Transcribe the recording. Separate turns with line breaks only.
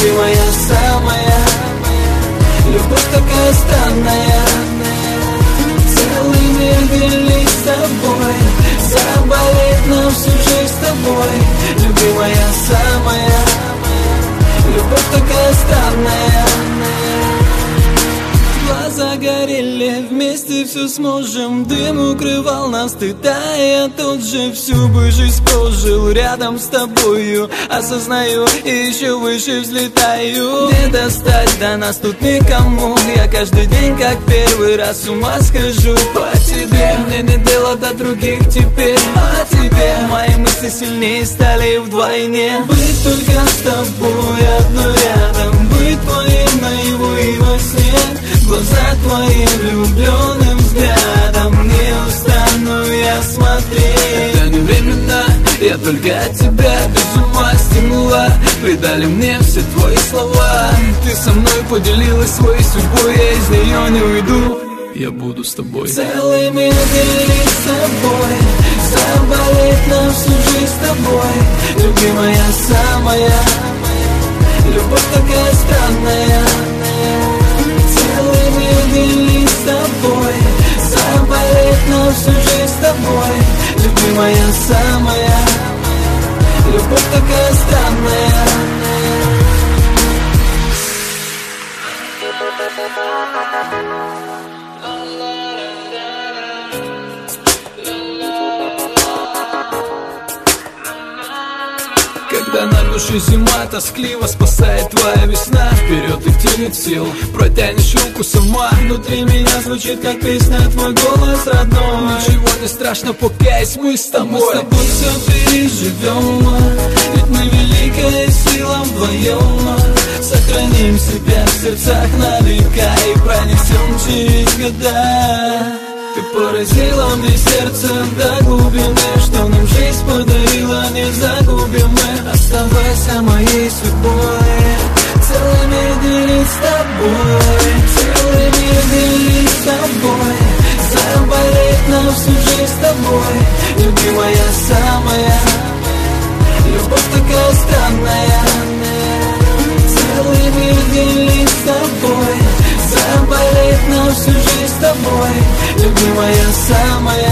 любимая самая. Любовь такая странная. Целый мир делить с тобой, заболеть нам всю жизнь с тобой. Любимая самая. Любовь такая странная. Глаза горели, вместе все сможем. Дым укрывал нас стыда, и я тут же всю бы жизнь прожил рядом с тобою. Осознаю и еще выше взлетаю. Не достать до нас тут никому. Я каждый день как первый раз с ума схожу по тебе. Мне не дело до других теперь, а тебе. Мои мысли сильнее стали вдвойне. Быть только с тобой одной рядом, быть твоим наяву и во сне. Глаза твоим влюбленным взглядом не устану я смотреть. Это не временно, я только от тебя без ума стянула. Предали мне все твои слова. Ты со мной поделилась своей судьбой, я из нее не уйду. Я буду с тобой. Целый мир делить с тобой, заболеть нам всю жизнь с тобой. Любимая самая. Любовь такая странная. Целый мир делить с тобой, заболеть нам всю жизнь с тобой. Любимая самая. Любовь такая странная. Когда на душе зима тоскливо спасает твоя весна. Вперед идти нет сил, протянешь руку сама. Внутри меня звучит как песня твой голос родной. Ничего не страшно, пока есть мы с тобой. Мы с тобой все переживем, ведь мы великая сила вдвоем. Сохраним себя в сердцах на века и пронесем через года. Ты поразила мне сердце до глубины, что нам жизнь подарила, не загубим мы. Оставайся моей судьбой, целый мир делить с тобой. Целый мир делить с тобой, заболеть нам всю жизнь с тобой. Любимая самая. Любовь такая странная. Целый мир делить с тобой, заболеть нам всю жизнь с тобой. Любимая самая.